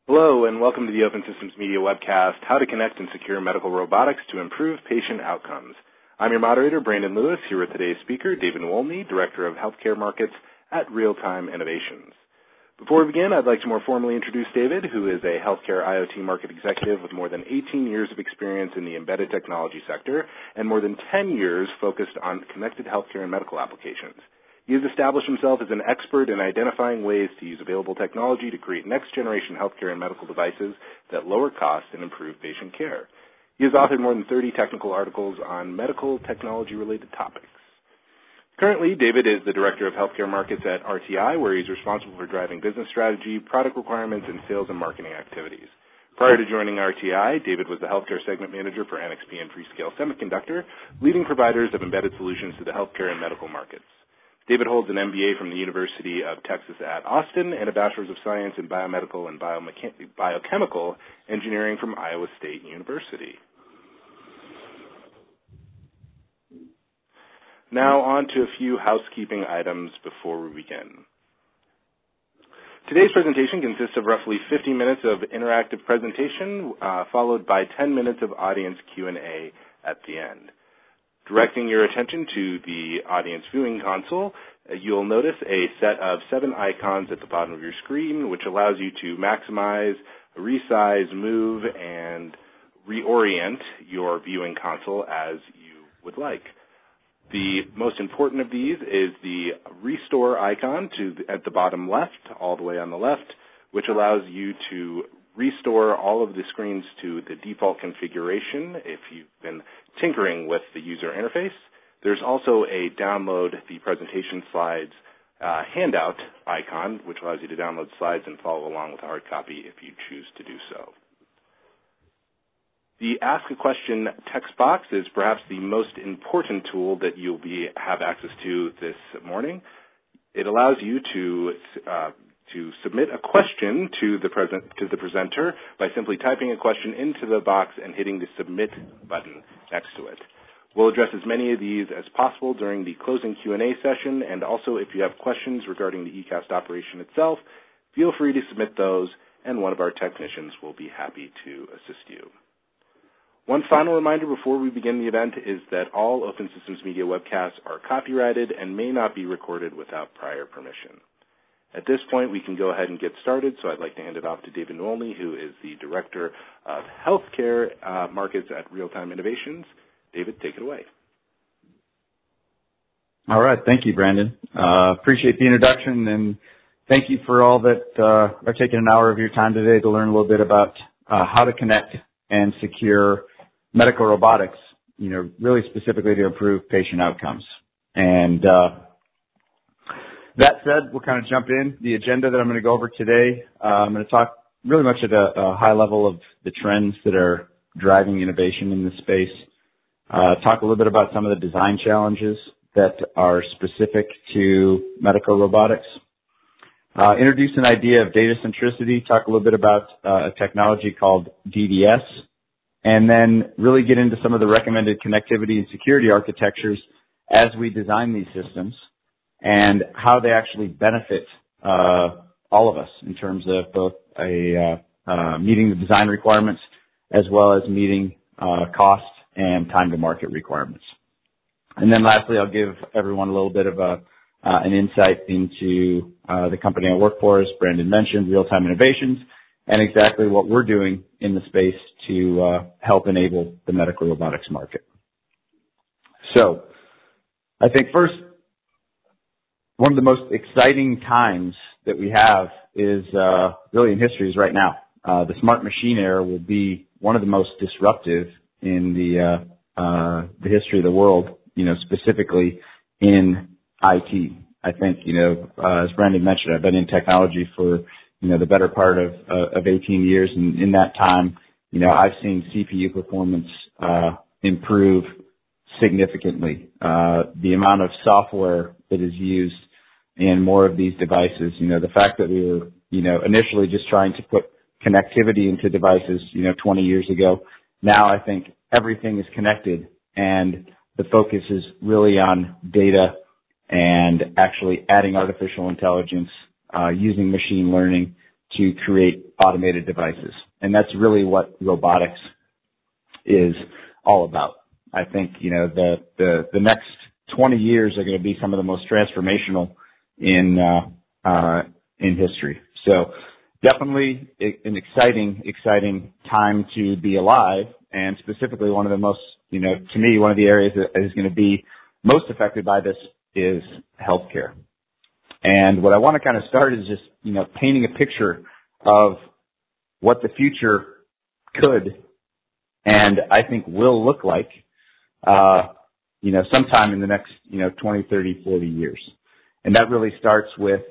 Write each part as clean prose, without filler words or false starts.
Hello, and welcome to the Open Systems Media webcast, How to Connect and Secure Medical Robotics to Improve Patient Outcomes. I'm your moderator, Brandon Lewis, here with today's speaker, David Wolny, Director of Healthcare Markets at Real-Time Innovations. Before we begin, I'd like to more formally introduce David, who is a healthcare IoT market executive with more than 18 years of experience in the embedded technology sector and more than 10 years focused on connected healthcare and medical applications. He has established himself as an expert in identifying ways to use available technology to create next-generation healthcare and medical devices that lower costs and improve patient care. He has authored more than 30 technical articles on medical technology-related topics. Currently, David is the Director of Healthcare Markets at RTI, where he's responsible for driving business strategy, product requirements, and sales and marketing activities. Prior to joining RTI, David was the Healthcare Segment Manager for NXP and Freescale Semiconductor, leading providers of embedded solutions to the healthcare and medical markets. David holds an MBA from the University of Texas at Austin and a Bachelor's of Science in Biomedical and Biochemical Engineering from Iowa State University. Now on to a few housekeeping items before we begin. Today's presentation consists of roughly 50 minutes of interactive presentation, followed by 10 minutes of audience Q&A at the end. Directing your attention to the audience viewing console, you'll notice a set of 7 icons at the bottom of your screen, which allows you to maximize, resize, move, and reorient your viewing console as you would like. The most important of these is the restore icon at the bottom left, all the way on the left, which allows you to restore all of the screens to the default configuration if you've been tinkering with the user interface. There's also a download the presentation slides handout icon, which allows you to download slides and follow along with a hard copy if you choose to do so. The Ask a Question text box is perhaps the most important tool that you'll have access to this morning. It allows you to submit a question to the presenter by simply typing a question into the box and hitting the Submit button next to it. We'll address as many of these as possible during the closing Q&A session, and also if you have questions regarding the eCast operation itself, feel free to submit those, and one of our technicians will be happy to assist you. One final reminder before we begin the event is that all Open Systems Media webcasts are copyrighted and may not be recorded without prior permission. At this point, we can go ahead and get started, so I'd like to hand it off to David Wolny, who is the Director of Healthcare Markets at Real-Time Innovations. David, take it away. All right. Thank you, Brandon. Appreciate the introduction, and thank you for all that are taking an hour of your time today to learn a little bit about how to connect and secure medical robotics, really specifically to improve patient outcomes. And that said, we'll kind of jump in. The agenda that I'm going to go over today, I'm going to talk really much at a high level of the trends that are driving innovation in this space, talk a little bit about some of the design challenges that are specific to medical robotics, introduce an idea of data centricity, talk a little bit about a technology called DDS, and then really get into some of the recommended connectivity and security architectures as we design these systems and how they actually benefit all of us in terms of both meeting the design requirements as well as meeting cost and time to market requirements. And then lastly, I'll give everyone a little bit of an insight into the company I work for, as Brandon mentioned, Real-Time Innovations, and exactly what we're doing in the space to help enable the medical robotics market. So I think first, one of the most exciting times that we have is really in history is right now. The smart machine era will be one of the most disruptive in the history of the world, specifically in IT. I think, as Brandon mentioned, I've been in technology for, the better part of 18 years. And in that time, I've seen CPU performance improve significantly. The amount of software that is used in more of these devices, the fact that we were, initially just trying to put connectivity into devices, 20 years ago. Now I think everything is connected, and the focus is really on data and actually adding artificial intelligence, using machine learning to create automated devices. And that's really what robotics is all about. I think, the next 20 years are going to be some of the most transformational in history. So definitely an exciting time to be alive, and specifically one of the most, to me, one of the areas that is going to be most affected by this is healthcare. And what I want to kind of start is just, painting a picture of what the future could and I think will look like, sometime in the next, 20, 30, 40 years. And that really starts with,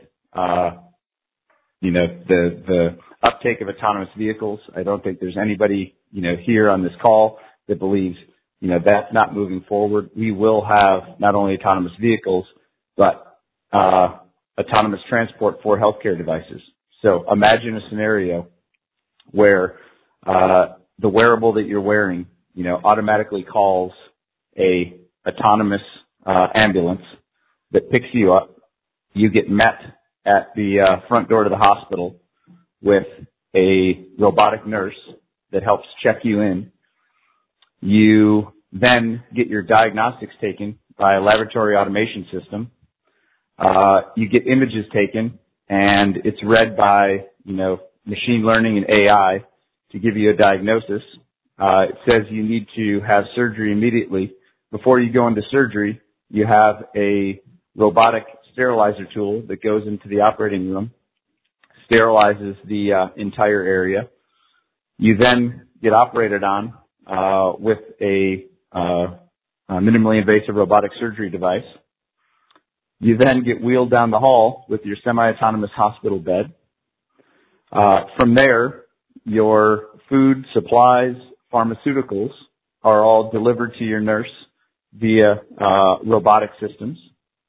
the uptake of autonomous vehicles. I don't think there's anybody, here on this call that believes, that's not moving forward. We will have not only autonomous vehicles, but, autonomous transport for healthcare devices. So imagine a scenario where, the wearable that you're wearing, automatically calls a autonomous, ambulance that picks you up. You get met at the front door to the hospital with a robotic nurse that helps check you in. You then get your diagnostics taken by a laboratory automation system. You get images taken, and it's read by, machine learning and AI to give you a diagnosis. It says you need to have surgery immediately. Before you go into surgery, you have a robotic sterilizer tool that goes into the operating room, sterilizes the entire area. You then get operated on with a minimally invasive robotic surgery device. You then get wheeled down the hall with your semi-autonomous hospital bed. From there, your food, supplies, pharmaceuticals are all delivered to your nurse via robotic systems.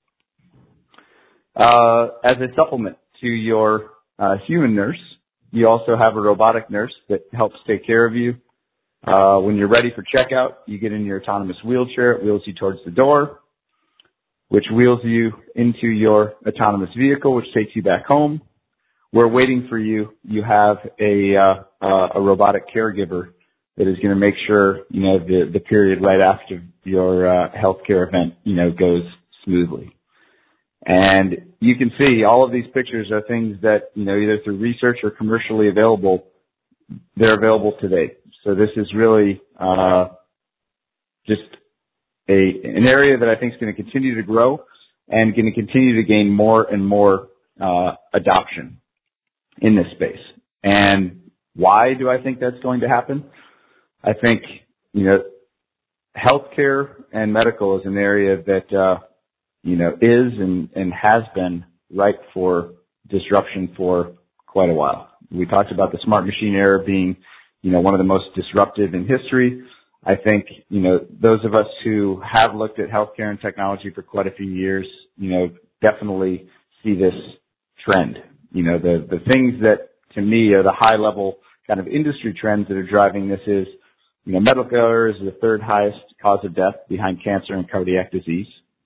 As a supplement to your human nurse, you also have a robotic nurse that helps take care of you. When you're ready for checkout, you get in your autonomous wheelchair. It wheels you towards the door, which wheels you into your autonomous vehicle, which takes you back home. We're waiting for you. You have a robotic caregiver that is going to make sure, the period right after your healthcare event, goes smoothly. And you can see all of these pictures are things that, either through research or commercially available, they're available today. So this is really just an area that I think is going to continue to grow and going to continue to gain more and more adoption in this space. And why do I think that's going to happen? I think, healthcare and medical is an area that, is and has been ripe for disruption for quite a while. We talked about the smart machine era being, one of the most disruptive in history. I think, those of us who have looked at healthcare and technology for quite a few years, definitely see this trend. The things that to me are the high level kind of industry trends that are driving this is, medical error is the third highest cause of death behind cancer and cardiac disease.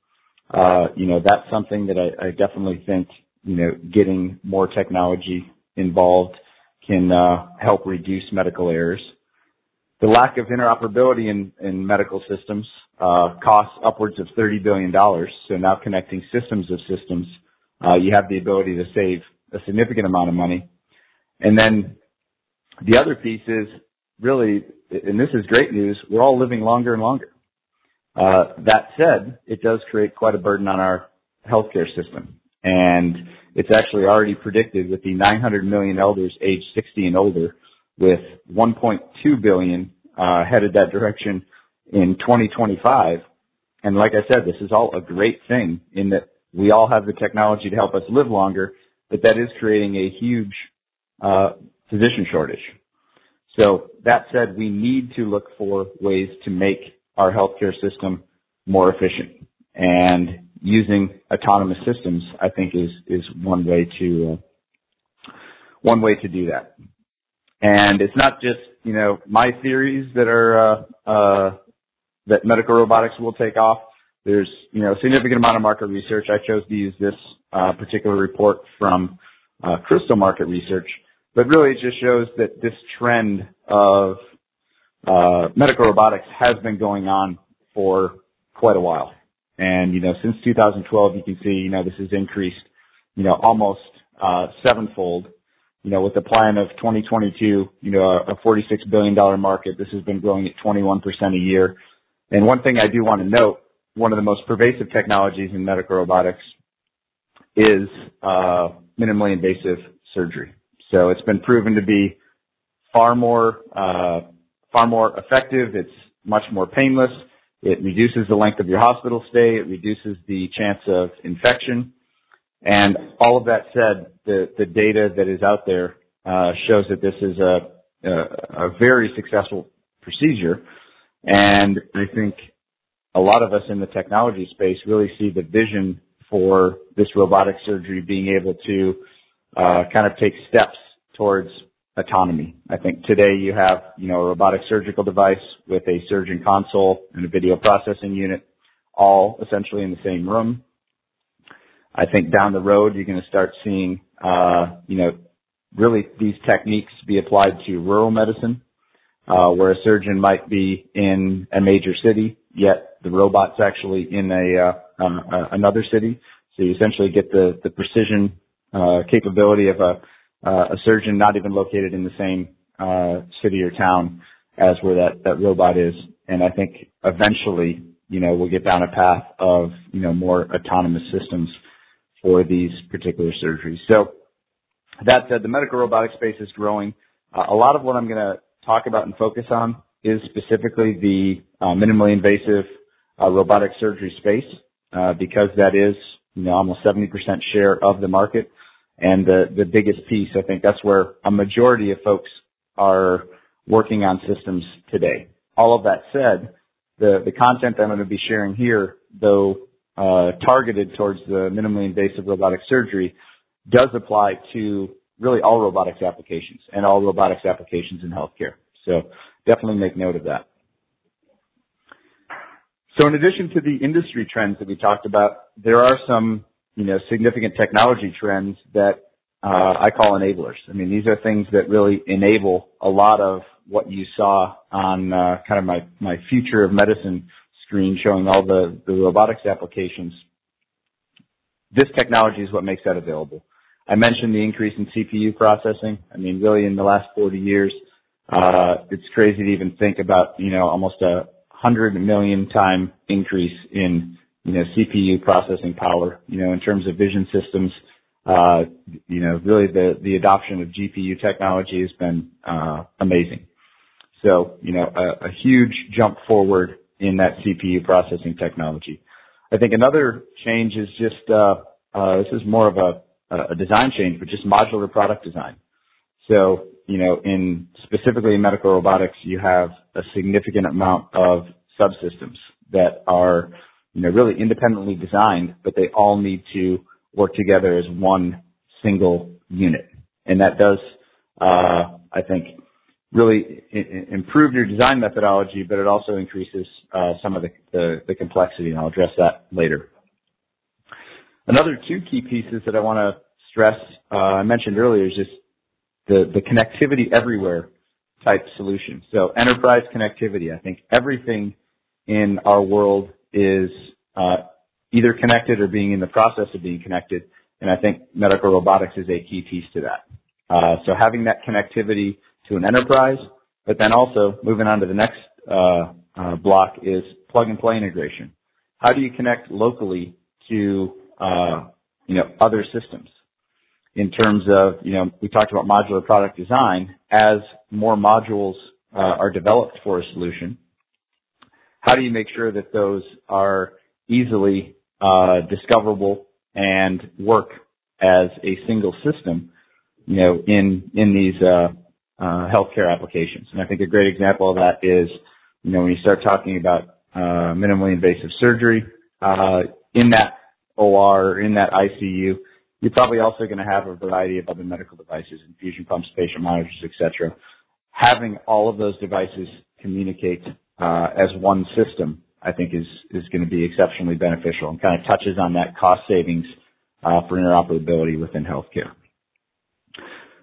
That's something that I definitely think, getting more technology involved can help reduce medical errors. The lack of interoperability in medical systems costs upwards of $30 billion. So now connecting systems of systems, you have the ability to save a significant amount of money. And then the other piece is really, and this is great news, we're all living longer and longer. That said, it does create quite a burden on our healthcare system. And it's actually already predicted with the 900 million elders aged 60 and older, with 1.2 billion headed that direction in 2025. And like I said, this is all a great thing in that we all have the technology to help us live longer, but that is creating a huge physician shortage. So that said, we need to look for ways to make our healthcare system more efficient, and using autonomous systems, I think, is one way to do that. And it's not just, my theories that are, that medical robotics will take off. There's, a significant amount of market research. I chose to use this, particular report from, Crystal Market Research But really it just shows that this trend of medical robotics has been going on for quite a while. And, since 2012, you can see, this has increased, almost sevenfold. With the plan of 2022, a $46 billion market, this has been growing at 21% a year. And one thing I do want to note, one of the most pervasive technologies in medical robotics is minimally invasive surgery. So it's been proven to be far more effective. It's much more painless. It reduces the length of your hospital stay. It reduces the chance of infection. And all of that said, the data that is out there shows that this is a very successful procedure. And I think a lot of us in the technology space really see the vision for this robotic surgery being able to kind of take steps towards autonomy. I think today you have, a robotic surgical device with a surgeon console and a video processing unit, all essentially in the same room. I think down the road you're going to start seeing, really these techniques be applied to rural medicine, where a surgeon might be in a major city, yet the robot's actually in another city. So you essentially get the precision capability of a surgeon not even located in the same city or town as where that robot is. And I think eventually, we'll get down a path of, more autonomous systems for these particular surgeries. So that said, the medical robotics space is growing. A lot of what I'm going to talk about and focus on is specifically the minimally invasive robotic surgery space, because that is, almost 70% share of the market. And the biggest piece, I think that's where a majority of folks are working on systems today. All of that said, the content I'm going to be sharing here, though targeted towards the minimally invasive robotic surgery, does apply to really all robotics applications and all robotics applications in healthcare. So definitely make note of that. So in addition to the industry trends that we talked about, there are some, significant technology trends that I call enablers. I mean, these are things that really enable a lot of what you saw on kind of my future of medicine screen showing all the robotics applications. This technology is what makes that available. I mentioned the increase in CPU processing. I mean, really in the last 40 years, it's crazy to even think about, almost 100 million time increase in, CPU processing power, in terms of vision systems. Really the adoption of GPU technology has been, amazing. So, a huge jump forward in that CPU processing technology. I think another change is just, this is more of a design change, but just modular product design. So, in specifically in medical robotics, you have a significant amount of subsystems that are, really independently designed, but they all need to work together as one single unit. And that does, I think, really improve your design methodology, but it also increases some of the complexity, and I'll address that later. Another two key pieces that I want to stress, I mentioned earlier, is just the connectivity everywhere type solution. So enterprise connectivity. I think everything in our world is either connected or being in the process of being connected, and I think medical robotics is a key piece to that. So having that connectivity to an enterprise, but then also moving on to the next block is plug and play integration. How do you connect locally to other systems? In terms of, we talked about modular product design. As more modules are developed for a solution, how do you make sure that those are easily discoverable and work as a single system, in these healthcare applications? And I think a great example of that is, when you start talking about minimally invasive surgery, in that OR, in that ICU, you're probably also going to have a variety of other medical devices, infusion pumps, patient monitors, etc. Having all of those devices communicate as one system, I think is going to be exceptionally beneficial and kind of touches on that cost savings for interoperability within healthcare.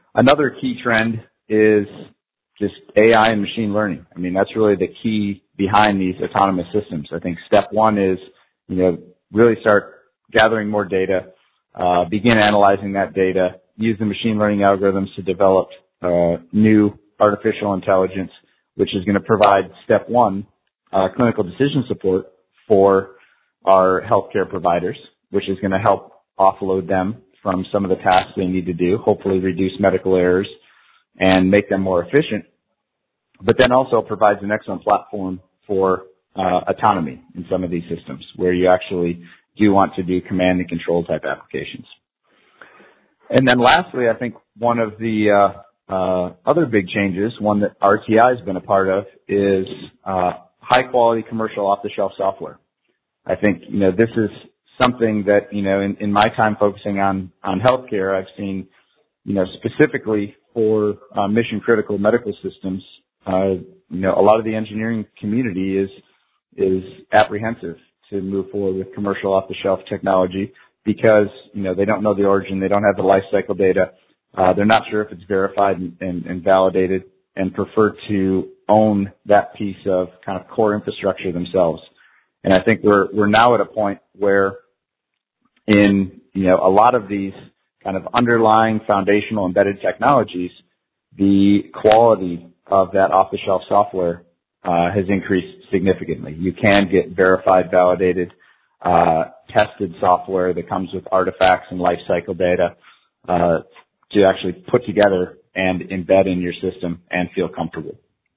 Another key trend is just AI and machine learning. I mean, that's really the key behind these autonomous systems. I think step one is, really start gathering more data, begin analyzing that data, use the machine learning algorithms to develop new artificial intelligence, which is going to provide step one, clinical decision support for our healthcare providers, which is going to help offload them from some of the tasks they need to do, hopefully reduce medical errors and make them more efficient, but then also provides an excellent platform for autonomy in some of these systems where you actually do want to do command and control type applications. And then lastly, I think one of the other big changes, one that RTI has been a part of, is high quality commercial off-the-shelf software. I think, this is something that, in my time focusing on healthcare, I've seen, specifically for mission critical medical systems, a lot of the engineering community is apprehensive to move forward with commercial off-the-shelf technology because, they don't know the origin, they don't have the life cycle data, they're not sure if it's verified and validated, and prefer to own that piece of kind of core infrastructure themselves. And I think we're now at a point where in, a lot of these kind of underlying foundational embedded technologies, the quality of that off-the-shelf software has increased significantly. You can get verified, validated, tested software that comes with artifacts and life cycle data to actually put together and embed in your system and feel comfortable.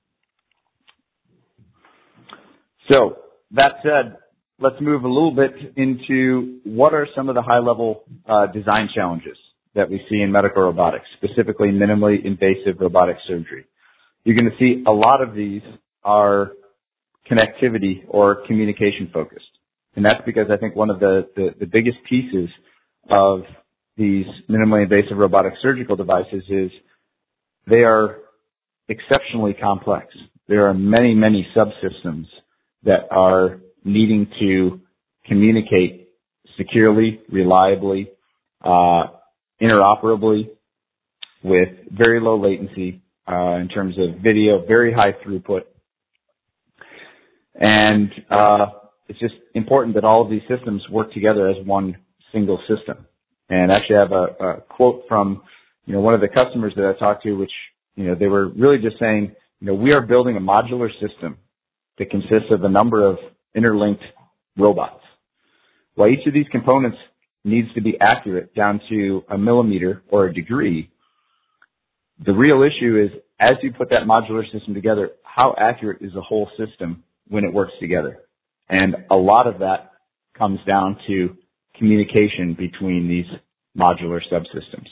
So that said, let's move a little bit into what are some of the high-level design challenges that we see in medical robotics, specifically minimally invasive robotic surgery. You're going to see a lot of these are connectivity or communication focused. And that's because I think one of the biggest pieces of these minimally invasive robotic surgical devices is they are exceptionally complex. There are many, many subsystems that are needing to communicate securely, reliably, interoperably with very low latency in terms of video, very high throughput. And it's just important that all of these systems work together as one single system. And actually I have a quote from, one of the customers that I talked to, which, they were really just saying, we are building a modular system that consists of a number of interlinked robots. While each of these components needs to be accurate down to a millimeter or a degree, the real issue is as you put that modular system together, how accurate is the whole system when it works together? And a lot of that comes down to communication between these modular subsystems.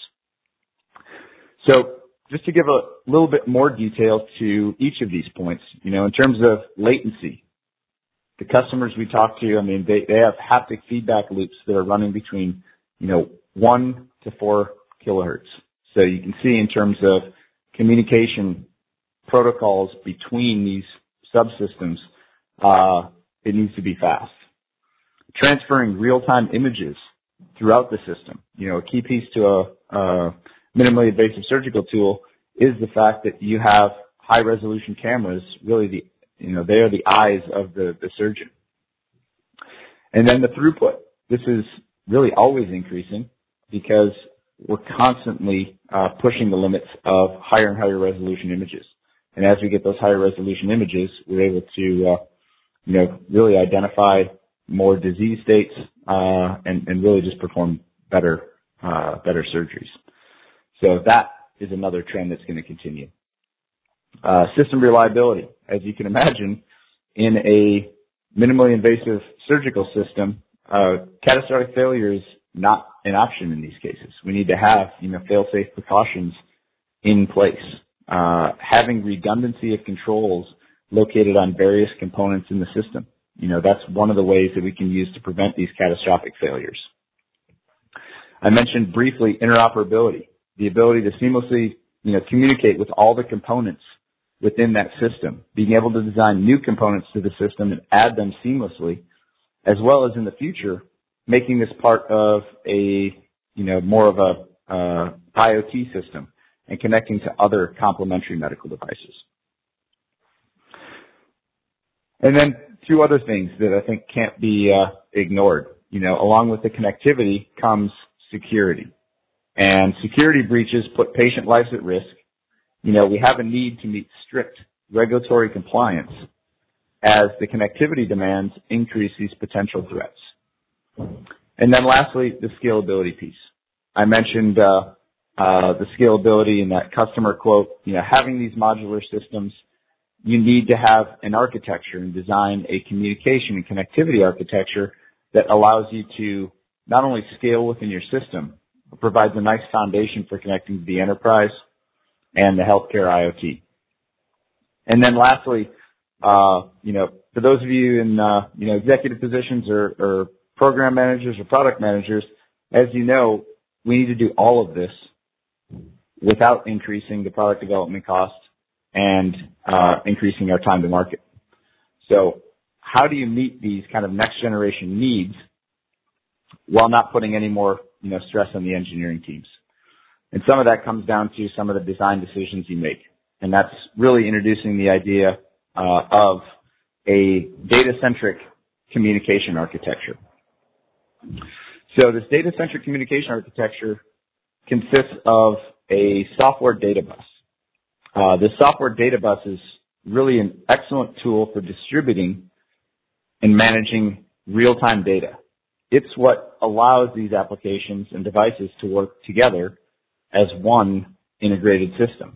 So just to give a little bit more detail to each of these points, in terms of latency, the customers we talk to, they have haptic feedback loops that are running between, 1 to 4 kilohertz. So you can see in terms of communication protocols between these subsystems, it needs to be fast. Transferring real-time images throughout the system. A key piece to a minimally invasive surgical tool is the fact that you have high-resolution cameras, really they are the eyes of the surgeon. And then the throughput. This is really always increasing because we're constantly pushing the limits of higher and higher resolution images. And as we get those higher resolution images, we're able to, really identify more disease states and really just perform better surgeries. So that is another trend that's going to continue. System reliability. As you can imagine, in a minimally invasive surgical system, catastrophic failure is not an option in these cases. We need to have, fail-safe precautions in place. Having redundancy of controls located on various components in the system. That's one of the ways that we can use to prevent these catastrophic failures. I mentioned briefly interoperability, the ability to seamlessly, communicate with all the components within that system, being able to design new components to the system and add them seamlessly, as well as in the future, making this part of a, more of a IoT system and connecting to other complementary medical devices. And then two other things that I think can't be ignored. Along with the connectivity comes security. And security breaches put patient lives at risk. We have a need to meet strict regulatory compliance as the connectivity demands increase these potential threats. And then lastly, the scalability piece. I mentioned the scalability in that customer quote. Having these modular systems, you need to have an architecture and design a communication and connectivity architecture that allows you to not only scale within your system, but provides a nice foundation for connecting to the enterprise and the healthcare IoT. And then lastly, for those of you in, executive positions or program managers or product managers, as you know, we need to do all of this without increasing the product development cost and increasing our time to market. So how do you meet these kind of next generation needs while not putting any more, stress on the engineering teams? And some of that comes down to some of the design decisions you make. And that's really introducing the idea of a data-centric communication architecture. So this data-centric communication architecture consists of a software data bus. This software data bus is really an excellent tool for distributing and managing real-time data. It's what allows these applications and devices to work together as one integrated system.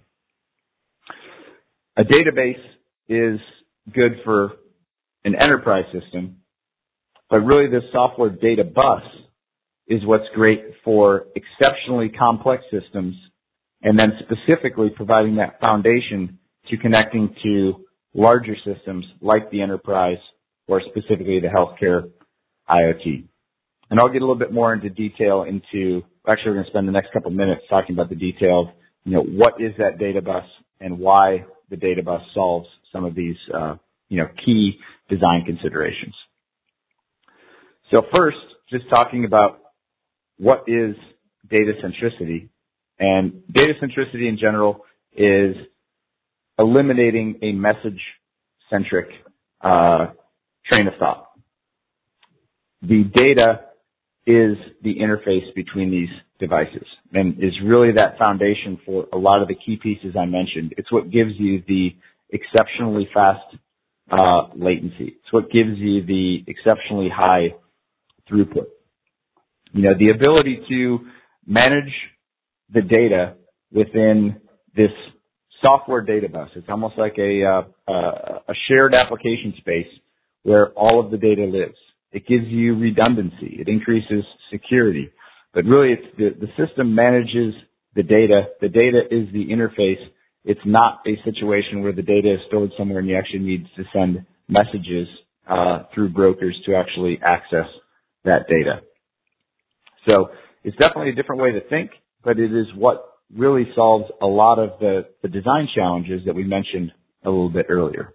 A database is good for an enterprise system, but really this software data bus is what's great for exceptionally complex systems, and then specifically providing that foundation to connecting to larger systems like the enterprise or specifically the healthcare IoT. And I'll get a little bit more into detail we're going to spend the next couple of minutes talking about the detail of, what is that data bus and why the data bus solves some of these, key design considerations. So first, just talking about what is data centricity. And data centricity in general is eliminating a message-centric train of thought. The data is the interface between these devices and is really that foundation for a lot of the key pieces I mentioned. It's what gives you the exceptionally fast latency. It's what gives you the exceptionally high throughput. The ability to manage the data within this software data bus. It's almost like a shared application space where all of the data lives. It gives you redundancy. It increases security. But really, it's the system manages the data. The data is the interface. It's not a situation where the data is stored somewhere and you actually need to send messages through brokers to actually access that data. So it's definitely a different way to think, but it is what really solves a lot of the design challenges that we mentioned a little bit earlier.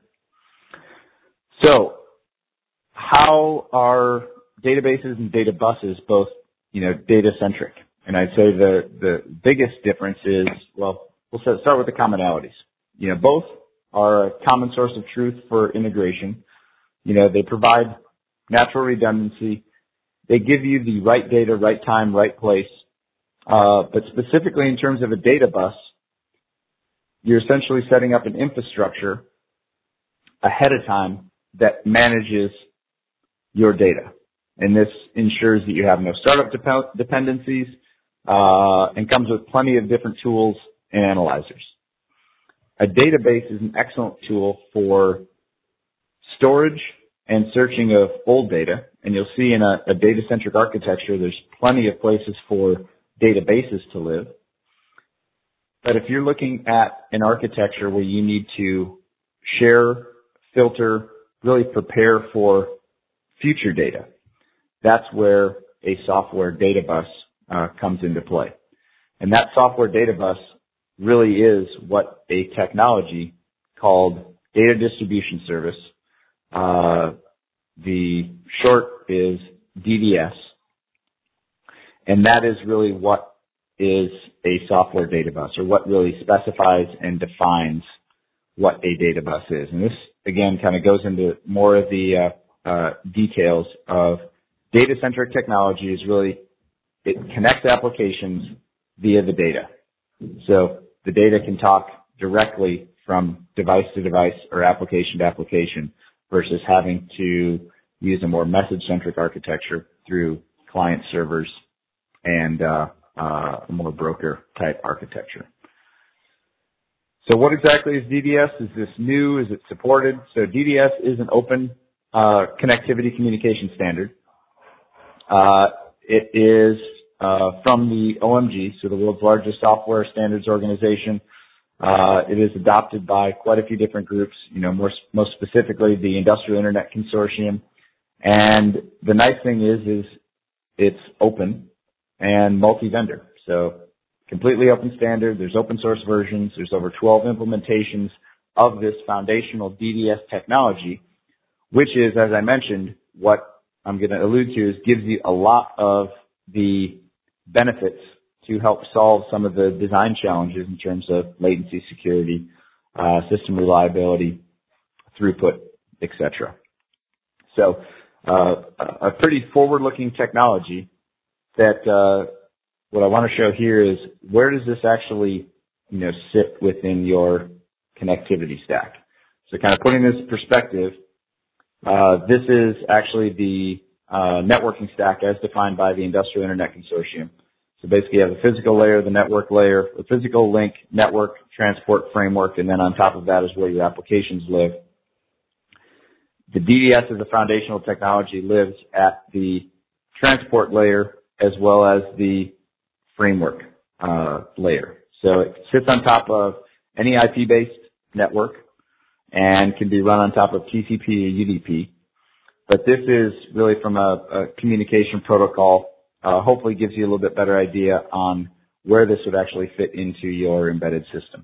So how are databases and data buses both, data-centric? And I'd say the biggest difference is, we'll start with the commonalities. Both are a common source of truth for integration. They provide natural redundancy. They give you the right data, right time, right place. But specifically in terms of a data bus, you're essentially setting up an infrastructure ahead of time that manages your data. And this ensures that you have no startup dependencies and comes with plenty of different tools and analyzers. A database is an excellent tool for storage and searching of old data. And you'll see in a data-centric architecture, there's plenty of places for databases to live. But if you're looking at an architecture where you need to share, filter, really prepare for future data, that's where a software data bus comes into play. And that software data bus really is what a technology called Data Distribution Service, the short is DDS, and that is really what is a software data bus, or what really specifies and defines what a data bus is. And this, again, kind of goes into more of the details of data-centric technology. Is really, it connects applications via the data. So the data can talk directly from device to device or application to application versus having to use a more message-centric architecture through client servers and a more broker-type architecture. So what exactly is DDS? Is this new? Is it supported? So DDS is an open connectivity communication standard. It is from the OMG, so the world's largest software standards organization. It is adopted by quite a few different groups, most specifically the Industrial Internet Consortium. And the nice thing is it's open and multi-vendor. So completely open standard. There's open source versions. There's over 12 implementations of this foundational DDS technology, which is, as I mentioned, what I'm going to allude to is gives you a lot of the benefits to help solve some of the design challenges in terms of latency, security, system reliability, throughput, etc. So a pretty forward-looking technology that what I want to show here is where does this actually sit within your connectivity stack. So kind of putting this in perspective, this is actually the networking stack as defined by the Industrial Internet Consortium. So basically you have the physical layer, the network layer, the physical link, network, transport framework, and then on top of that is where your applications live. The DDS as a foundational technology lives at the transport layer as well as the framework layer. So it sits on top of any IP-based network and can be run on top of TCP or UDP. But this is really from a communication protocol, hopefully gives you a little bit better idea on where this would actually fit into your embedded system.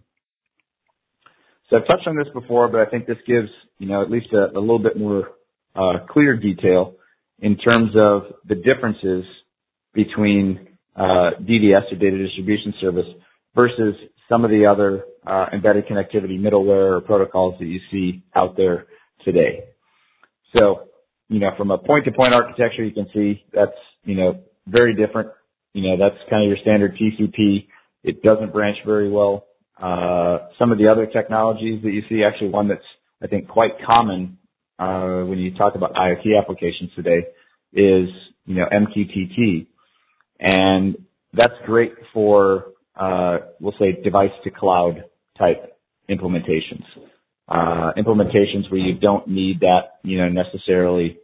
So I've touched on this before, but I think this gives, at least a little bit more clear detail in terms of the differences between DDS or data distribution service versus some of the other embedded connectivity middleware or protocols that you see out there today. So, from a point-to-point architecture, you can see that's, very different. That's kind of your standard TCP. It doesn't branch very well. Some of the other technologies that you see, actually one that's, I think, quite common when you talk about IoT applications today is, MQTT. And that's great for, we'll say, device-to-cloud type implementations. Implementations where you don't need that, necessarily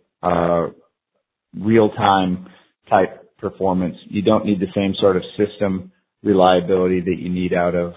real-time type performance. You don't need the same sort of system reliability that you need out of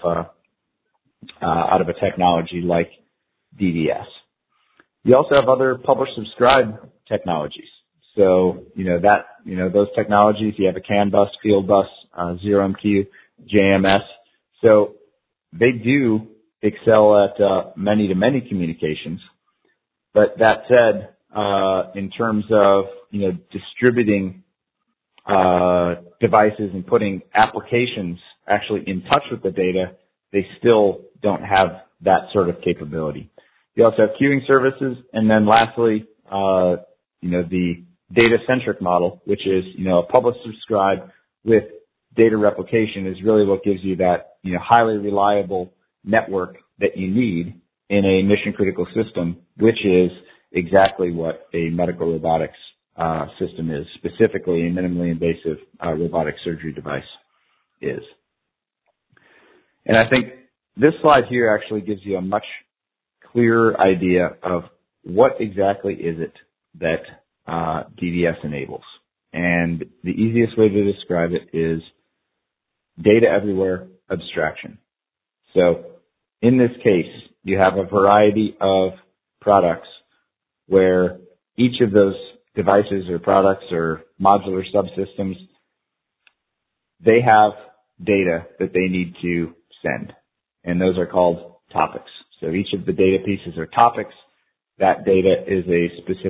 a technology like DDS. You also have other publish-subscribe technologies. So, those technologies, you have a CAN bus, field bus, ZeroMQ, JMS. So they do excel at many-to-many communications. But that said, in terms of, distributing devices and putting applications actually in touch with the data, they still don't have that sort of capability. You also have queuing services, and then lastly, the data-centric model, which is, a publish-subscribe with data replication is really what gives you that, highly reliable network that you need in a mission-critical system, which is exactly what a medical robotics system is, specifically a minimally invasive robotic surgery device is. And I think this slide here actually gives you a much clearer idea of what exactly is it that DDS enables. And the easiest way to describe it is data everywhere abstraction. So in this case, you have a variety of products where each of those devices or products or modular subsystems, they have data that they need to send. And those are called topics. So each of the data pieces are topics. That data is a specific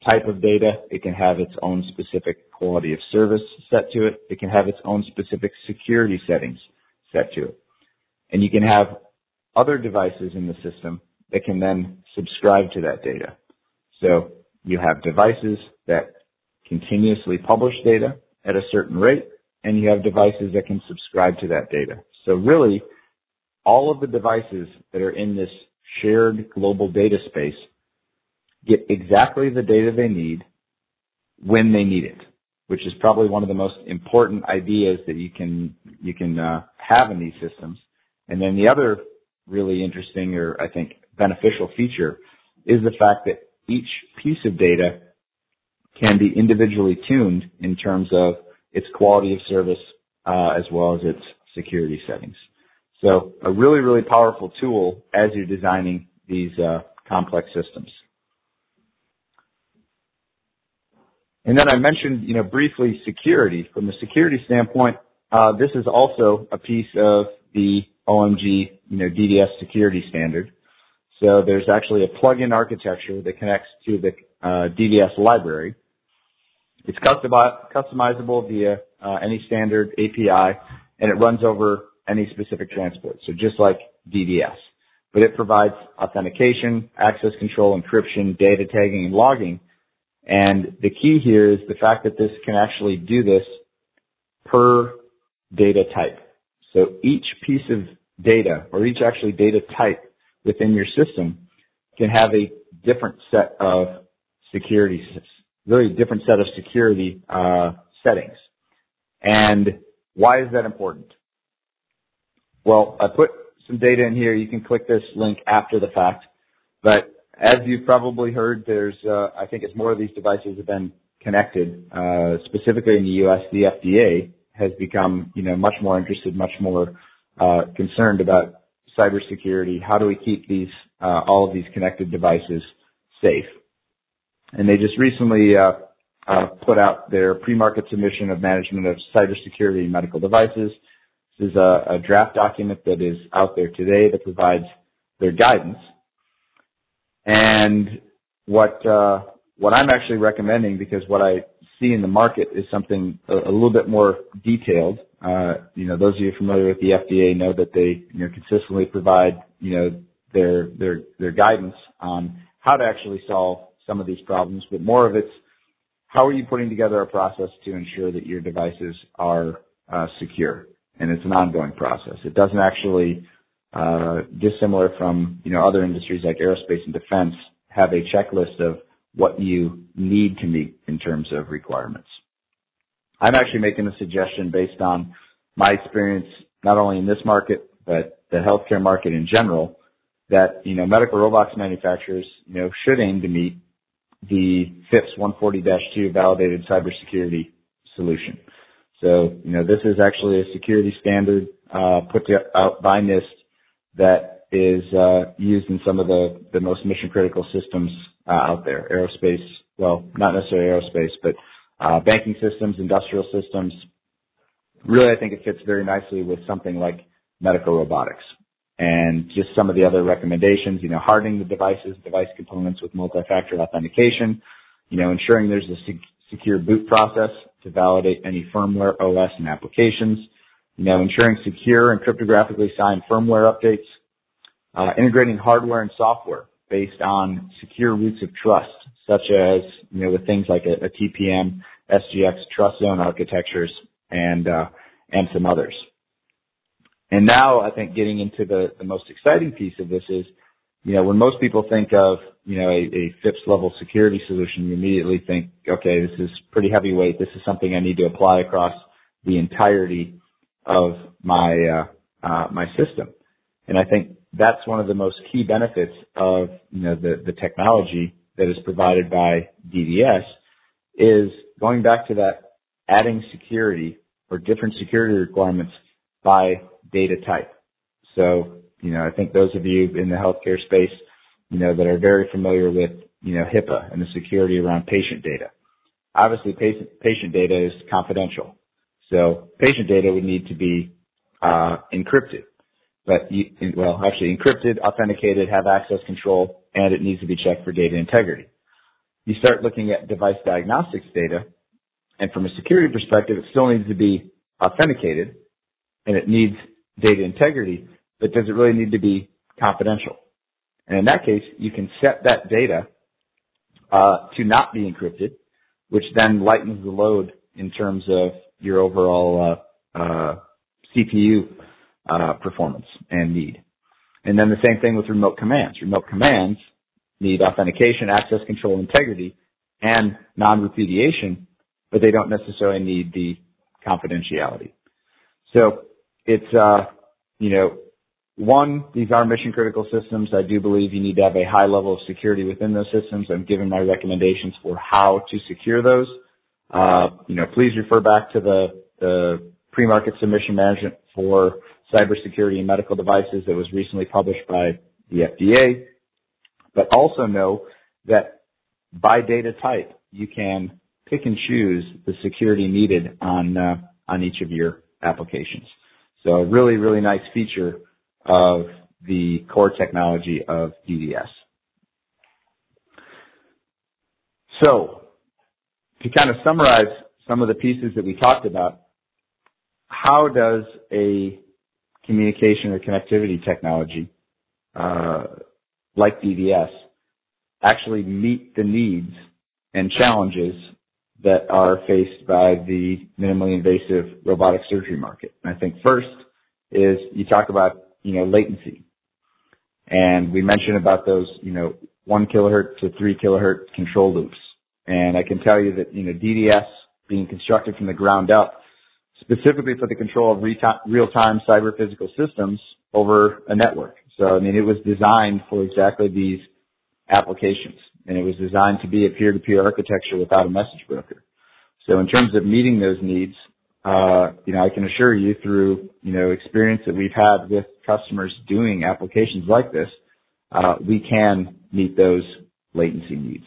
type of data. It can have its own specific quality of service set to it. It can have its own specific security settings set to it. And you can have other devices in the system that can then subscribe to that data. So you have devices that continuously publish data at a certain rate, and you have devices that can subscribe to that data. So really, all of the devices that are in this shared global data space get exactly the data they need when they need it, which is probably one of the most important ideas that you can have in these systems. And then the other really interesting, or I think beneficial feature, is the fact that each piece of data can be individually tuned in terms of its quality of service as well as its security settings. So a really, really powerful tool as you're designing these complex systems. And then I mentioned, briefly security. From a security standpoint, this is also a piece of the OMG, DDS security standard. So there's actually a plug-in architecture that connects to the DDS library. It's customizable via any standard API, and it runs over any specific transport. So just like DDS, but it provides authentication, access control, encryption, data tagging, and logging. And the key here is the fact that this can actually do this per data type. So each piece of data, or each actually data type within your system, can have a different set of security, really different set of security settings. And why is that important? Well, I put some data in here. You can click this link after the fact. But as you've probably heard, there's, I think as more of these devices have been connected, specifically in the U.S., the FDA has become, much more interested, much more concerned about cybersecurity. How do we keep these, all of these connected devices safe? And they just recently put out their pre-market submission of management of cybersecurity in medical devices. This is a draft document that is out there today that provides their guidance. And what I'm actually recommending, because what I see in the market is something a little bit more detailed. Those of you familiar with the FDA know that they, consistently provide, their guidance on how to actually solve some of these problems, but more of it's how are you putting together a process to ensure that your devices are secure, and it's an ongoing process. It doesn't actually, dissimilar from other industries like aerospace and defense, have a checklist of what you need to meet in terms of requirements. I'm actually making a suggestion based on my experience, not only in this market but the healthcare market in general, that medical robotics manufacturers should aim to meet the FIPS 140-2 validated cybersecurity solution. So, this is actually a security standard put out by NIST that is used in some of the most mission-critical systems out there. Aerospace, well, not necessarily aerospace, but banking systems, industrial systems. Really, I think it fits very nicely with something like medical robotics. And just some of the other recommendations, hardening the devices, device components with multi-factor authentication, ensuring there's a secure boot process to validate any firmware, OS, and applications, ensuring secure and cryptographically signed firmware updates, integrating hardware and software based on secure roots of trust, such as, with things like a TPM, SGX, trust zone architectures, and some others. And now I think getting into the most exciting piece of this is, when most people think of, a FIPS level security solution, you immediately think, okay, this is pretty heavyweight. This is something I need to apply across the entirety of my system. And I think that's one of the most key benefits of, the technology that is provided by DDS is going back to that adding security or different security requirements by data type. So, I think those of you in the healthcare space, that are very familiar with, HIPAA and the security around patient data. Obviously, patient data is confidential. So patient data would need to be encrypted. But, encrypted, authenticated, have access control, and it needs to be checked for data integrity. you start looking at device diagnostics data, and from a security perspective, it still needs to be authenticated, and it needs data integrity, but does it really need to be confidential? And in that case, you can set that data to not be encrypted, which then lightens the load in terms of your overall CPU performance and need. And then the same thing with remote commands. Remote commands need authentication, access control, integrity, and non-repudiation, but they don't necessarily need the confidentiality. So it's, one, these are mission critical systems. I do believe you need to have a high level of security within those systems. I'm giving my recommendations for how to secure those. Please refer back to the pre-market submission management for cybersecurity and medical devices that was recently published by the FDA. But also know that by data type, you can pick and choose the security needed on each of your applications. So a really, really nice feature of the core technology of DDS. So to kind of summarize some of the pieces that we talked about, how does a communication or connectivity technology like DDS actually meet the needs and challenges that are faced by the minimally invasive robotic surgery market? And I think first is you talk about, latency. And we mentioned about those, 1 kilohertz to 3 kilohertz control loops. And I can tell you that, DDS being constructed from the ground up, specifically for the control of real-time cyber physical systems over a network. So, it was designed for exactly these applications, and it was designed to be a peer-to-peer architecture without a message broker. So in terms of meeting those needs, I can assure you through, experience that we've had with customers doing applications like this, we can meet those latency needs.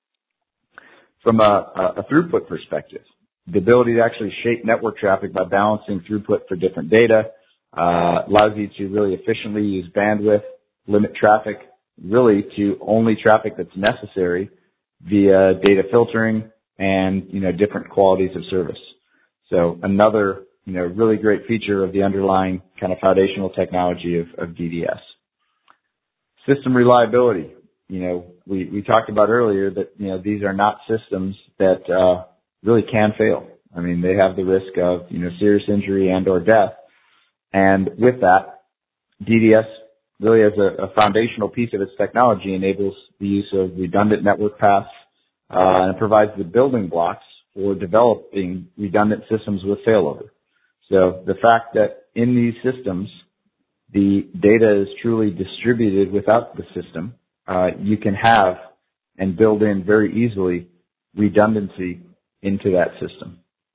From a throughput perspective, the ability to actually shape network traffic by balancing throughput for different data allows you to really efficiently use bandwidth, limit traffic really to only traffic that's necessary via data filtering and, different qualities of service. So another, really great feature of the underlying kind of foundational technology of DDS. System reliability. We talked about earlier that, these are not systems that really can fail. They have the risk of, serious injury and or death. And with that, DDS really as a foundational piece of its technology enables the use of redundant network paths, and it provides the building blocks for developing redundant systems with failover. So the fact that in these systems, the data is truly distributed without the system, you can have and build in very easily redundancy into that system.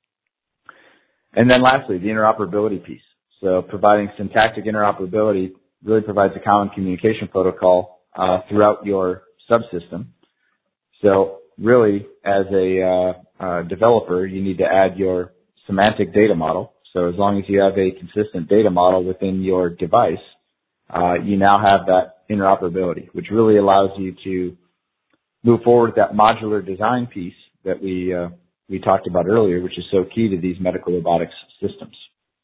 And then lastly, the interoperability piece. So providing syntactic interoperability really provides a common communication protocol throughout your subsystem. So really, as a developer, you need to add your semantic data model. So as long as you have a consistent data model within your device, you now have that interoperability, which really allows you to move forward with that modular design piece that we talked about earlier, which is so key to these medical robotics systems.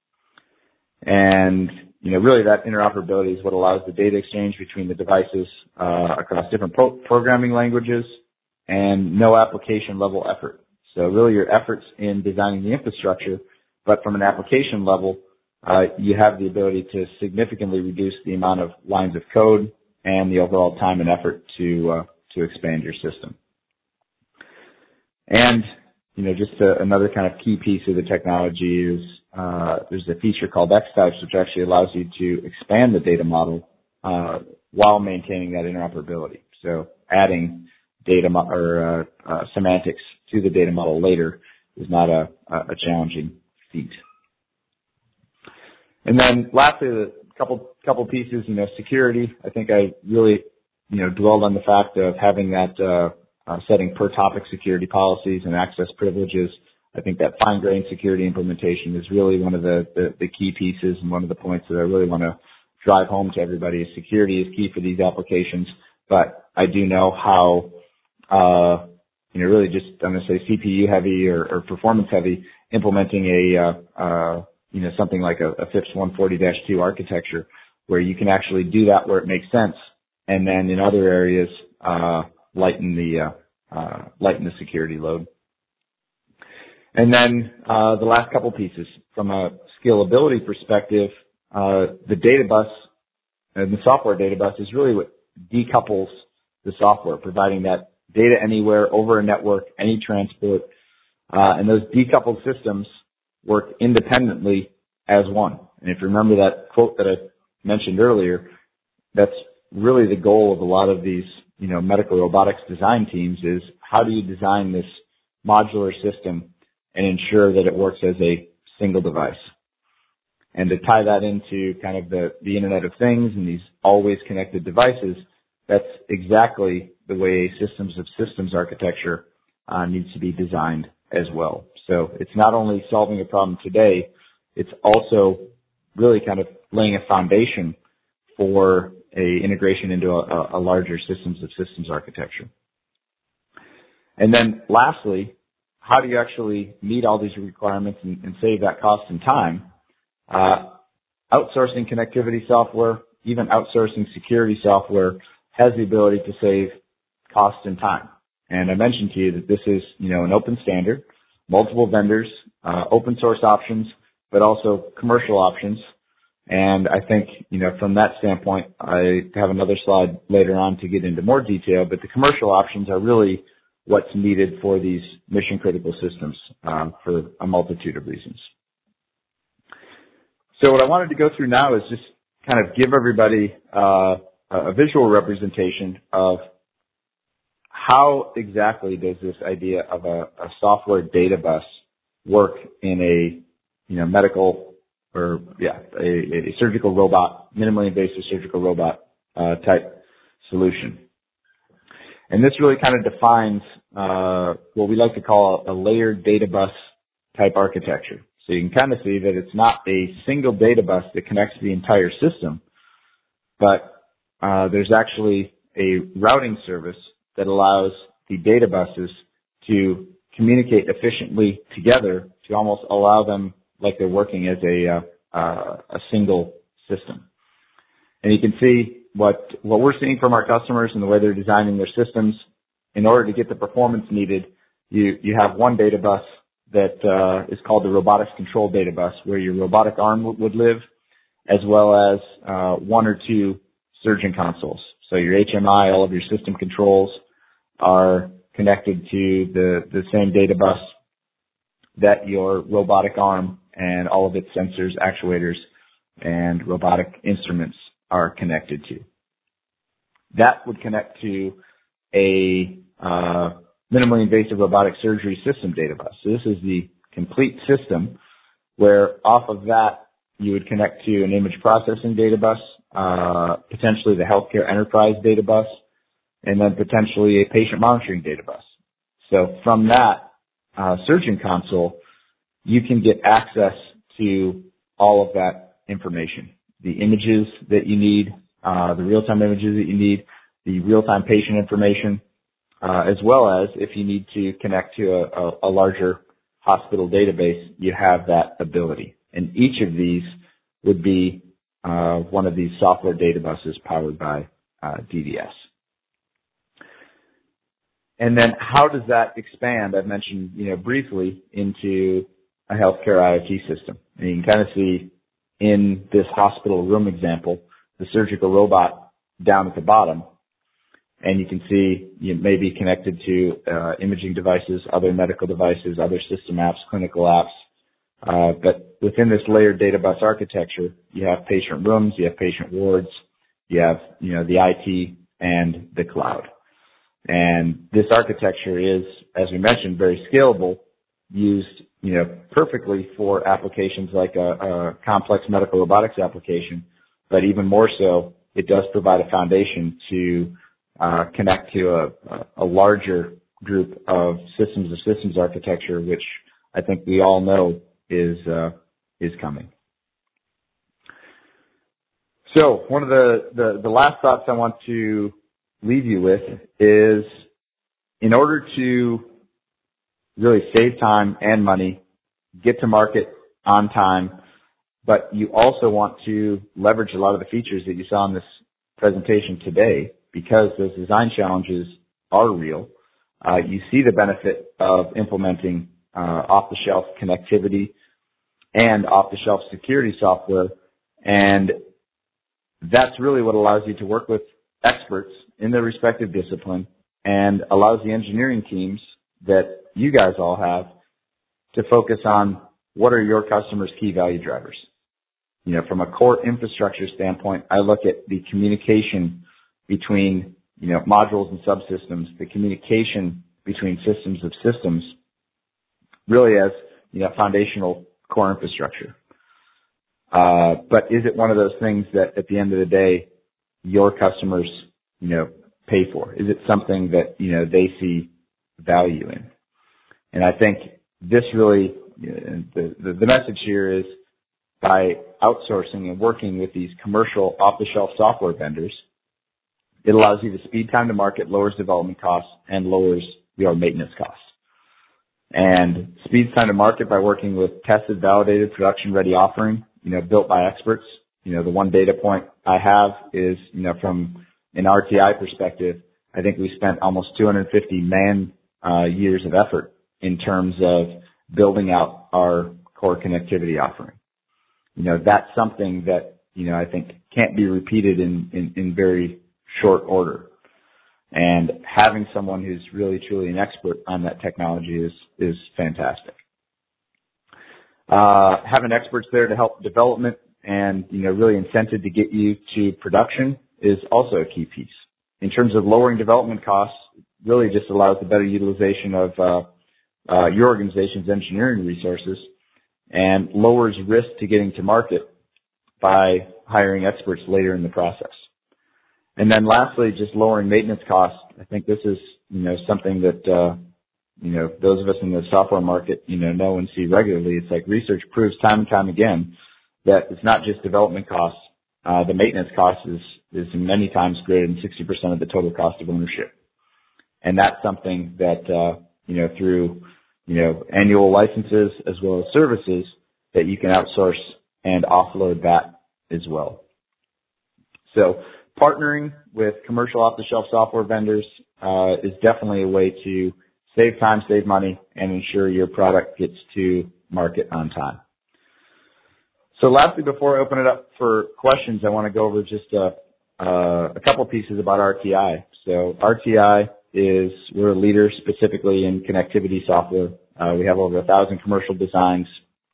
And, really that interoperability is what allows the data exchange between the devices across different programming languages and no application level effort. So really your efforts in designing the infrastructure, but from an application level, you have the ability to significantly reduce the amount of lines of code and the overall time and effort to expand your system. And, just another kind of key piece of the technology is there's a feature called X-Types, which actually allows you to expand the data model while maintaining that interoperability. So adding data or semantics to the data model later is not a challenging feat. And then lastly, a couple pieces, security. I think I really, dwelled on the fact of having that setting per topic security policies and access privileges. I think that fine-grained security implementation is really one of the key pieces and one of the points that I really want to drive home to everybody. Security is key for these applications, but I do know how really just, I'm going to say CPU heavy or performance heavy, implementing something like a FIPS 140-2 architecture where you can actually do that where it makes sense. And then in other areas, lighten the security load. And then, the last couple pieces from a scalability perspective, the data bus and the software data bus is really what decouples the software, providing that data anywhere over a network, any transport, and those decoupled systems work independently as one. And if you remember that quote that I mentioned earlier, that's really the goal of a lot of these, medical robotics design teams is how do you design this modular system and ensure that it works as a single device. And to tie that into kind of the Internet of Things and these always connected devices, that's exactly the way a systems of systems architecture needs to be designed as well. So it's not only solving a problem today, it's also really kind of laying a foundation for a integration into a larger systems of systems architecture. And then lastly, how do you actually meet all these requirements and save that cost and time? Outsourcing connectivity software, even outsourcing security software has the ability to save cost and time. And I mentioned to you that this is, an open standard, multiple vendors, open source options, but also commercial options. And I think, from that standpoint, I have another slide later on to get into more detail, but the commercial options are really what's needed for these mission critical systems, for a multitude of reasons. So what I wanted to go through now is just kind of give everybody, a visual representation of how exactly does this idea of a software data bus work in a, medical or, a surgical robot, minimally invasive surgical robot, type solution. And this really kind of defines, what we like to call a layered data bus type architecture. So you can kind of see that it's not a single data bus that connects the entire system, but there's actually a routing service that allows the data buses to communicate efficiently together to almost allow them like they're working as a single system. And you can see what we're seeing from our customers and the way they're designing their systems. In order to get the performance needed, you have one data bus that is called the robotics control data bus, where your robotic arm would live, as well as one or two surgeon consoles. So your HMI, all of your system controls are connected to the same data bus that your robotic arm and all of its sensors, actuators, and robotic instruments are connected to. That would connect to a minimally invasive robotic surgery system data bus. So this is the complete system where off of that you would connect to an image processing data bus, potentially the healthcare enterprise data bus, and then potentially a patient monitoring data bus. So from that surgeon console, you can get access to all of that information, the images that you need, the real-time images that you need, the real-time patient information, as well as if you need to connect to a larger hospital database, you have that ability. And each of these would be one of these software data buses powered by DDS. And then how does that expand? I've mentioned, briefly into a healthcare IoT system. And you can kind of see in this hospital room example, the surgical robot down at the bottom. And you can see you may be connected to imaging devices, other medical devices, other system apps, clinical apps. But within this layered data bus architecture, you have patient rooms, you have patient wards, you have, the IT and the cloud. And this architecture is, as we mentioned, very scalable, used, perfectly for applications like a complex medical robotics application. But even more so, it does provide a foundation to connect to a larger group of systems architecture, which I think we all know is coming. So one of the last thoughts I want to leave you with is in order to really save time and money, get to market on time, but you also want to leverage a lot of the features that you saw in this presentation today, because those design challenges are real. You see the benefit of implementing off-the-shelf connectivity and off-the-shelf security software, and that's really what allows you to work with experts in their respective discipline and allows the engineering teams that you guys all have to focus on what are your customers' key value drivers. You know, from a core infrastructure standpoint, I look at the communication between, modules and subsystems, the communication between systems of systems, really as, foundational core infrastructure. But is it one of those things that at the end of the day, your customers, pay for? Is it something that, they see value in? And I think this really, the message here is by outsourcing and working with these commercial off-the-shelf software vendors, it allows you to speed time to market, lowers development costs, and lowers your maintenance costs. And speeds time to market by working with tested, validated, production-ready offering, built by experts. The one data point I have is, from an RTI perspective, I think we spent almost 250 man years of effort in terms of building out our core connectivity offering. That's something that, I think can't be repeated in very short order. And having someone who's really truly an expert on that technology is fantastic. Having experts there to help development and, really incented to get you to production is also a key piece. In terms of lowering development costs, really just allows the better utilization of your organization's engineering resources and lowers risk to getting to market by hiring experts later in the process. And then lastly, just lowering maintenance costs. I think this is, something that, those of us in the software market, know and see regularly. It's like research proves time and time again that it's not just development costs. The maintenance cost is many times greater than 60% of the total cost of ownership. And that's something that, through, annual licenses as well as services that you can outsource and offload that as well. So partnering with commercial off-the-shelf software vendors is definitely a way to save time, save money, and ensure your product gets to market on time. So lastly, before I open it up for questions, I want to go over just a couple pieces about RTI. So RTI we're a leader specifically in connectivity software. We have over 1,000 commercial designs,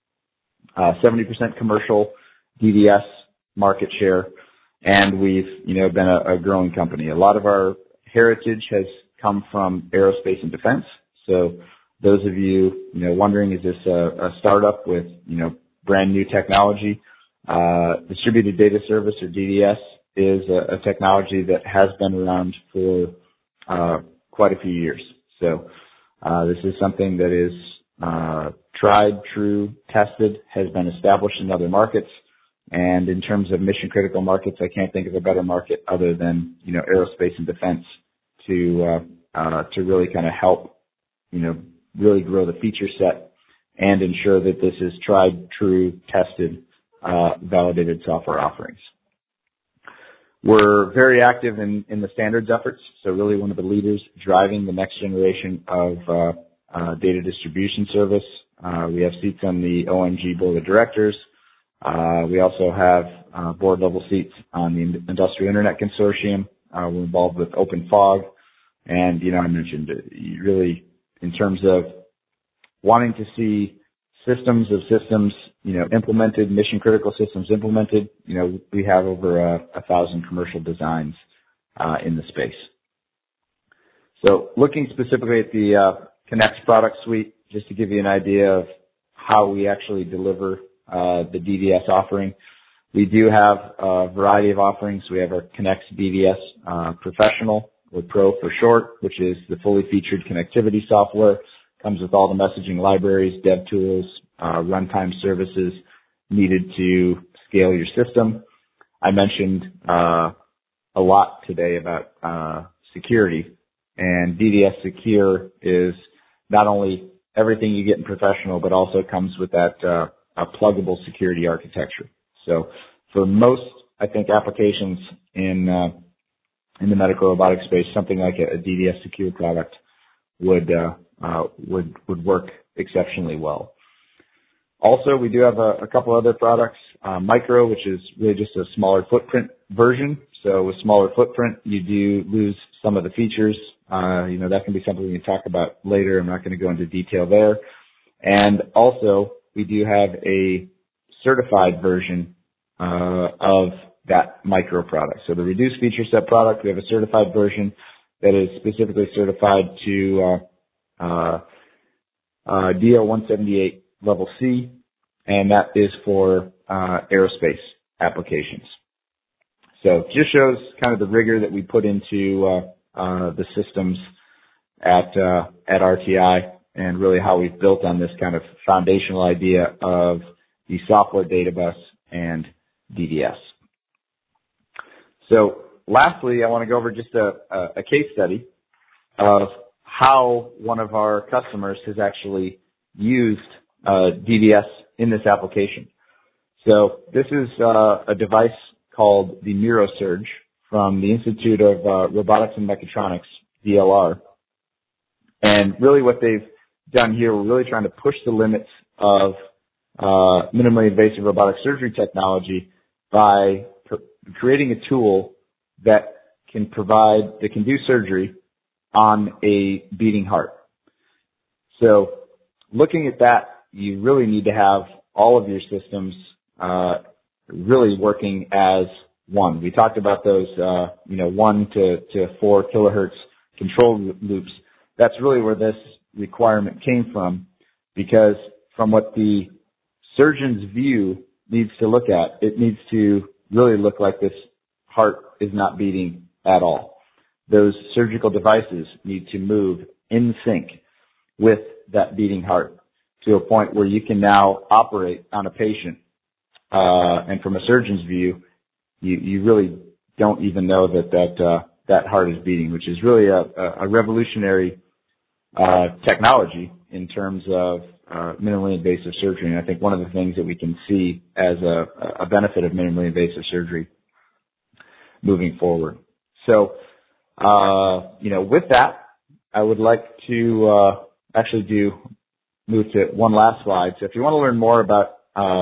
70% commercial DDS market share, and we've, been a growing company. A lot of our heritage has come from aerospace and defense. So those of you, wondering, is this a startup with, brand new technology? Distributed Data Service, or DDS, is a technology that has been around for quite a few years. So this is something that is tried, true, tested, has been established in other markets. And in terms of mission critical markets, I can't think of a better market other than, aerospace and defense to really kind of help, really grow the feature set and ensure that this is tried, true, tested, validated software offerings. We're very active in the standards efforts. So really one of the leaders driving the next generation of data distribution service. We have seats on the OMG board of directors. We also have board level seats on the Industrial Internet Consortium. We're involved with OpenFog. And, I mentioned really in terms of wanting to see systems of systems, implemented, mission critical systems implemented, we have over 1,000 commercial designs in the space. So looking specifically at the Connect product suite, just to give you an idea of how we actually deliver the DDS offering. We do have a variety of offerings. We have our Connect DDS Professional, or Pro for short, which is the fully featured connectivity software. Comes with all the messaging libraries, dev tools, runtime services needed to scale your system. I mentioned a lot today about security, And DDS Secure is not only everything you get in professional, but also comes with that a pluggable security architecture. So for most, I think, applications in the medical robotics space, something like a DDS Secure product would work exceptionally well. Also, we do have a couple other products, Micro, which is really just a smaller footprint version. So with smaller footprint, you do lose some of the features. That can be something we can talk about later. I'm not going to go into detail there. And also, we do have a certified version of that Micro product. So the reduced feature set product, we have a certified version that is specifically certified to DO-178 level C, and that is for aerospace applications. So it just shows kind of the rigor that we put into the systems at RTI, and really how we've built on this kind of foundational idea of the software data bus and DDS. So lastly, I want to go over just a case study of how one of our customers has actually used DDS in this application. So this is a device called the NeuroSurge from the Institute of Robotics and Mechatronics, DLR. And really what they've done here, we're really trying to push the limits of minimally invasive robotic surgery technology by creating a tool that can do surgery on a beating heart. So looking at that, you really need to have all of your systems really working as one. We talked about those 1 to 4 kilohertz control loops. That's really where this requirement came from, because from what the surgeon's view needs to look at, it needs to really look like this heart is not beating at all. Those surgical devices need to move in sync with that beating heart to a point where you can now operate on a patient. And from a surgeon's view, you really don't even know that heart is beating, which is really a revolutionary technology in terms of minimally invasive surgery. And I think one of the things that we can see as a benefit of minimally invasive surgery moving forward. So, with that, I would like to actually move to one last slide. So if you want to learn more about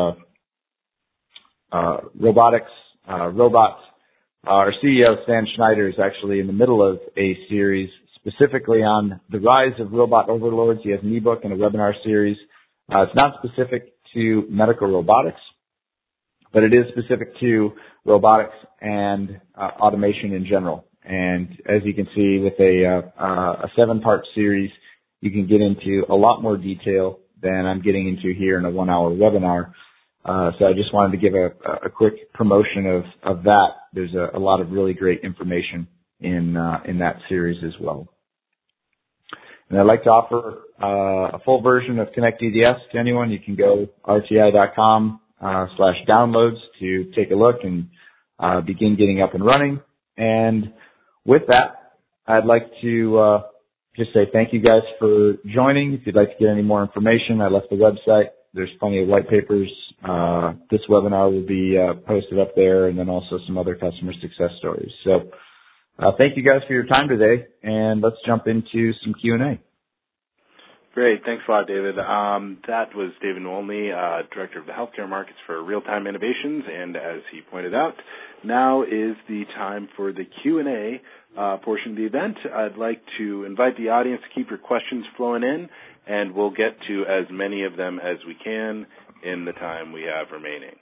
robotics, robots, our CEO, Stan Schneider, is actually in the middle of a series specifically on the rise of robot overlords. He has an ebook and a webinar series. It's not specific to medical robotics, but it is specific to robotics and automation in general. And as you can see, with a 7-part series, you can get into a lot more detail than I'm getting into here in a 1-hour webinar. So I just wanted to give a quick promotion of that. There's a lot of really great information in that series as well. And I'd like to offer a full version of Connect DDS to anyone. You can go rti.com/downloads to take a look and begin getting up and running. And with that, I'd like to just say thank you guys for joining. If you'd like to get any more information, I left the website. There's plenty of white papers. This webinar will be posted up there, and then also some other customer success stories. So thank you guys for your time today, and let's jump into some Q&A. Great. Thanks a lot, David. That was David Wolny, Director of the Healthcare Markets for Real-Time Innovations, and as he pointed out, now is the time for the Q&A portion of the event. I'd like to invite the audience to keep your questions flowing in, and we'll get to as many of them as we can in the time we have remaining.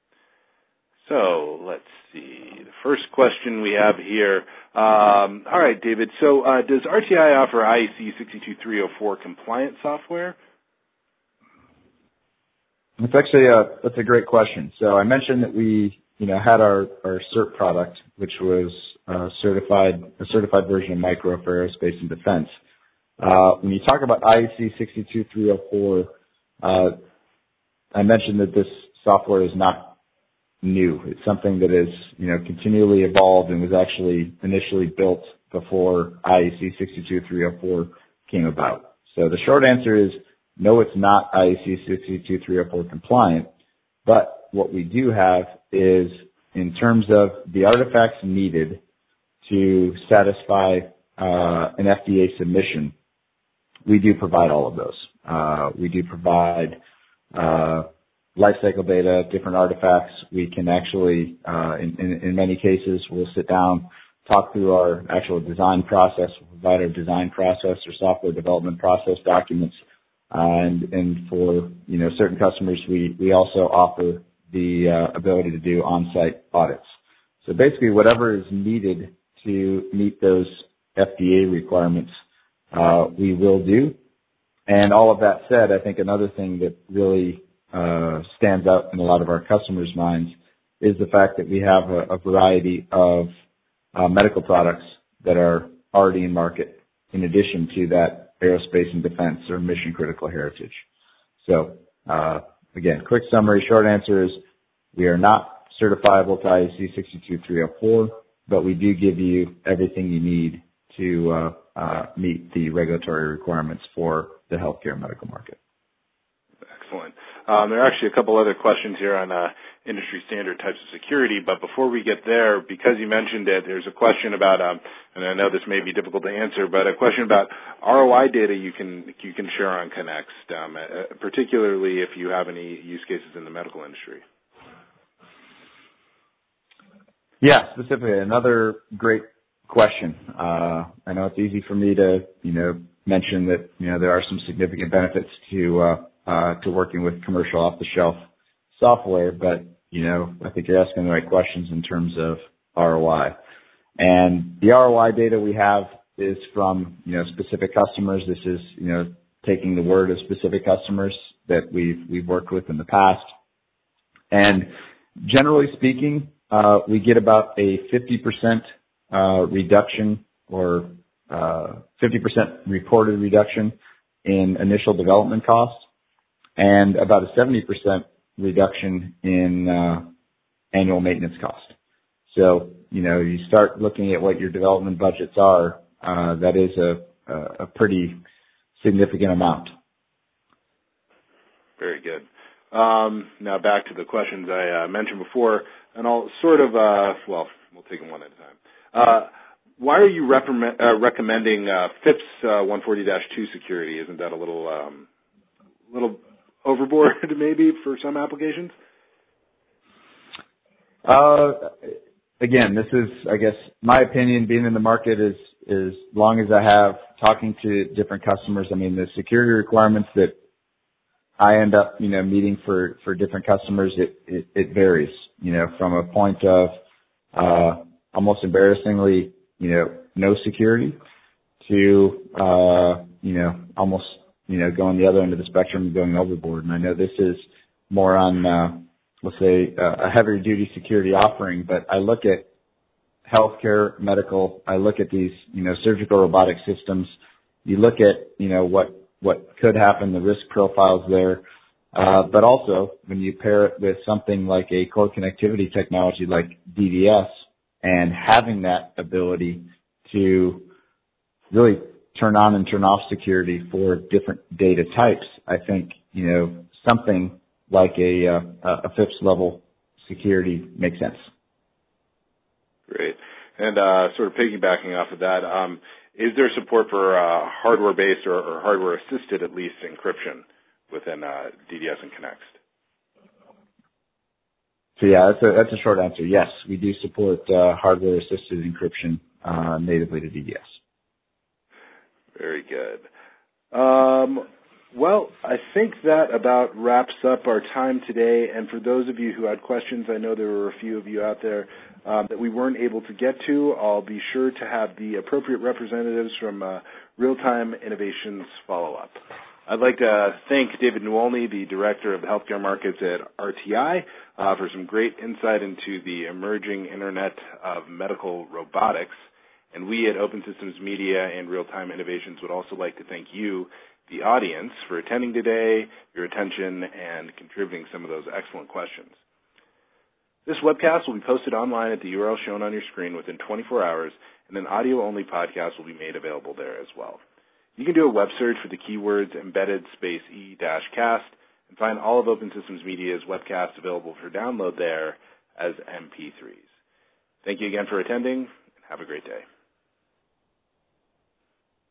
So let's see. The first question we have here. All right, David. So does RTI offer IEC 62304 compliant software? That's actually that's a great question. So I mentioned that we had our CERT product, which was a certified version of Micro for aerospace and defense. When you talk about IEC 62304, I mentioned that this software is not new. It's something that is, continually evolved and was actually initially built before IEC 62304 came about. So the short answer is no, it's not IEC 62304 compliant, but what we do have is, in terms of the artifacts needed to satisfy an FDA submission, we do provide all of those. We do provide life cycle data, different artifacts. We can actually, in many cases, we'll sit down, talk through our actual design process, provide our design process or software development process documents. And for, certain customers, we also offer the ability to do on-site audits. So basically whatever is needed to meet those FDA requirements, we will do. And all of that said, I think another thing that really stands out in a lot of our customers' minds is the fact that we have a variety of medical products that are already in market, in addition to that aerospace and defense or mission critical heritage. So again, quick summary, short answer is we are not certifiable to IEC 62304, but we do give you everything you need to meet the regulatory requirements for the healthcare medical market. Excellent. There are actually a couple other questions here on industry standard types of security, but before we get there, because you mentioned it, there's a question about, and I know this may be difficult to answer, but a question about ROI data you can share on Connext, particularly if you have any use cases in the medical industry. Yeah, specifically, another great question. I know it's easy for me to, mention that, there are some significant benefits to working with commercial off-the-shelf software, but, I think you're asking the right questions in terms of ROI. And the ROI data we have is from, specific customers. This is, taking the word of specific customers that we've worked with in the past. And generally speaking, we get about a 50% reduction or 50% reported reduction in initial development costs and about a 70% reduction in annual maintenance cost. So, you start looking at what your development budgets are, that is a pretty significant amount. Very good. Now back to the questions I mentioned before, and I'll sort of, we'll take them one at a time. Why are you recommending FIPS 140-2 security? Isn't that a little overboard maybe for some applications? Again, this is, I guess, my opinion. Being in the market as long as I have, talking to different customers. I mean, the security requirements that I end up, meeting for different customers, it varies, from a point of almost embarrassingly, no security to, almost, going the other end of the spectrum and going overboard. And I know this is more on, let's say, a heavier duty security offering, but I look at healthcare, medical, I look at these, surgical robotic systems. You look at, what could happen, the risk profiles there. But also when you pair it with something like a core connectivity technology like DDS and having that ability to really turn on and turn off security for different data types, I think, something like a FIPS level security makes sense. Great. And sort of piggybacking off of that, is there support for hardware-based or hardware-assisted, at least, encryption within DDS and Connext? So yeah, that's a short answer. Yes, we do support hardware-assisted encryption natively to DDS. Very good. Well, I think that about wraps up our time today. And for those of you who had questions, I know there were a few of you out there that we weren't able to get to. I'll be sure to have the appropriate representatives from Real-Time Innovations follow up. I'd like to thank David Nowolny, the Director of Healthcare Markets at RTI, for some great insight into the emerging Internet of Medical Robotics. And we at Open Systems Media and Real-Time Innovations would also like to thank you, the audience, for attending today, your attention, and contributing some of those excellent questions. This webcast will be posted online at the URL shown on your screen within 24 hours, and an audio-only podcast will be made available there as well. You can do a web search for the keywords embedded space e-cast and find all of Open Systems Media's webcasts available for download there as MP3s. Thank you again for attending, and have a great day.